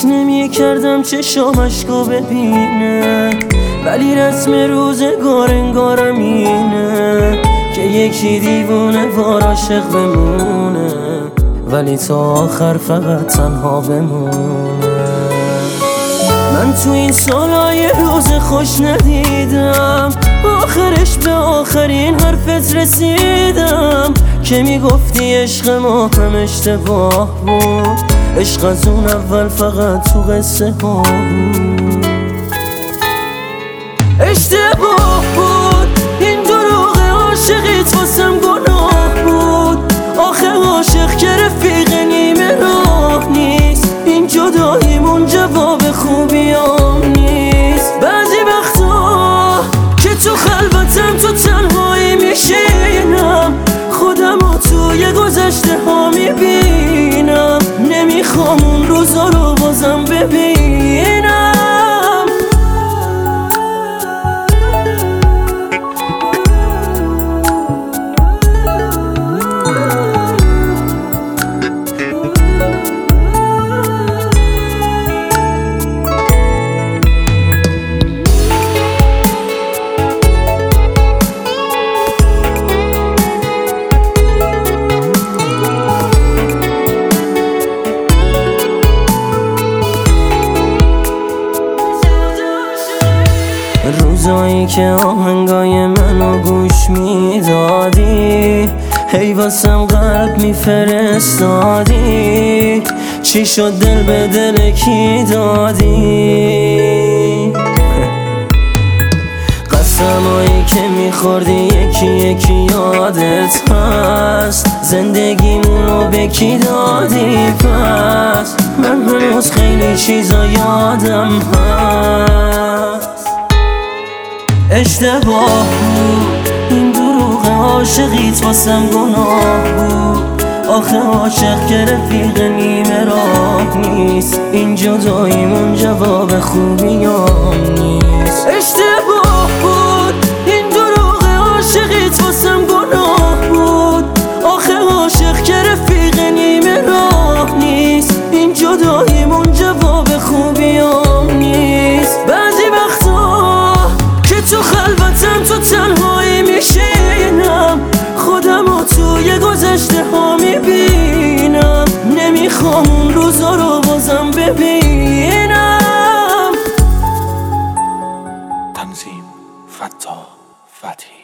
فکر نمی کردم چشام اشکا ببینه، ولی رسم روزگار انگارم اینه که یکی دیوونه وار عاشق بمونه، ولی تا آخر فقط تنها بمونه. من تو این سالای روز خوش ندیدم، آخرش به آخرین حرفت رسیدم که میگفتی عشق ما هم اشتباه بود، عشق از اون اول فقط تو قصه ها بود. اشتباه بود این دروغ عاشقیت واسم گناه بود، آخه عاشق که رفیق نیمه راه نیست، این جداییمون جواب خوبیام نیست. بعضی وقتا که تو خلوتم تو تنهایی میشینم، خودمو توی گذشته ها میبینم، نمیخوام اون روزا رو بازم ببینم. روزایی که آهنگای منو گوش میدادی، هی واسم قلب میفرستادی، چی شد دل به دل کی دادی؟ قسمایی که میخوردی یکی یکی یادت هست، زندگیمونو به کی دادی پس؟ من هنوز خیلی چیزا یادم هست. اشتباه بود این دروغ عاشقیت واسم گناه بود، آخه عاشق که رفیق نیمه راه نیست، این جداییمون جواب خوبیام نیست. اشتباه بود این دروغ عاشقیت واسم گناه بود، آخه عاشق که رفیق نیمه راه نیست، این جداییمون جواب خوبیام نیست. بعضی وقتا که تو خلوتم تو تنهایی میشینم، خودمو توی گذشته ها میبینم، نمیخوام اون روزا رو بازم ببینم. تنظیم: فتاح فتحی.